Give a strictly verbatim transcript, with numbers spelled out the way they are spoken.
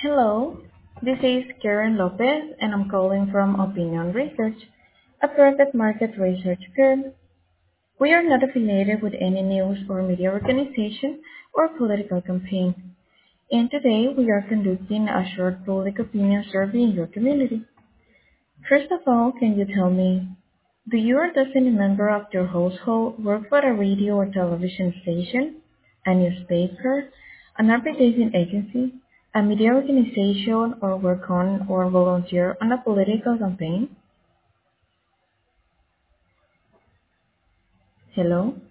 Hello, this is Karen Lopez, and I'm calling from Opinion Research, a private market research firm. We are not affiliated with any news or media organization or political campaign. And today we are conducting a short public opinion survey in your community. First of all, can you tell me, do you or does any member of your household work for a radio or television station, a newspaper, an advertising agency, a media organization, or work on or volunteer on a political campaign? Hello?